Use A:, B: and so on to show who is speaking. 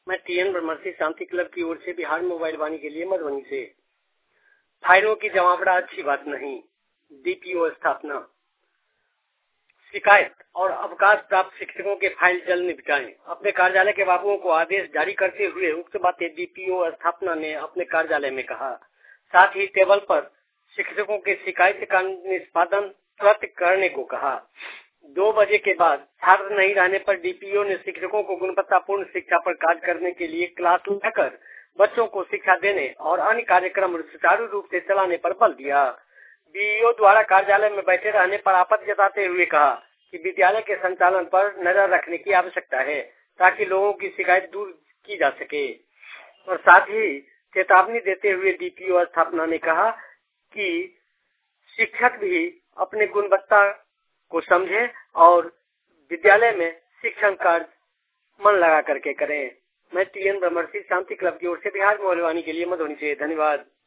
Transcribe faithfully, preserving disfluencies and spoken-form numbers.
A: मैं टीएन ब्रह्मर्षि शांति क्लब की ओर से बिहार मोबाइल वाणी के लिए मधुबनी से। फाइलों की जमावड़ा अच्छी बात नहीं, डीपीओ स्थापना। शिकायत और अवकाश प्राप्त शिक्षकों के फाइल जल्द निपटाएं। अपने कार्यालय के बाबुओं को आदेश जारी करते हुए उक्त बातें डीपीओ स्थापना ने अपने कार्यालय में कहा। साथ ही टेबल पर शिक्षकों के शिकायत का निष्पादन तुरंत करने को कहा। दो बजे के बाद छात्र नहीं रहने पर डीपीओ ने शिक्षकों को गुणवत्तापूर्ण शिक्षा पर कार्य करने के लिए क्लास लगाकर बच्चों को शिक्षा देने और अन्य कार्यक्रम सुचारू रूप से चलाने पर बल दिया। बीईओ द्वारा कार्यालय में बैठे रहने पर आपत्ति जताते हुए कहा कि विद्यालय के संचालन पर नजर रखने की आवश्यकता है ताकि लोगों की शिकायत दूर की जा सके। और साथ ही चेतावनी देते हुए डीपीओ स्थापना ने कहा कि शिक्षक भी अपने गुणवत्ता को समझे और विद्यालय में शिक्षण कार्य मन लगा करके करें। मैं टीएन ब्रह्मर्षि शांति क्लब की ओर से बिहार मोबाइल वाणी के लिए मधुबनी से। धन्यवाद।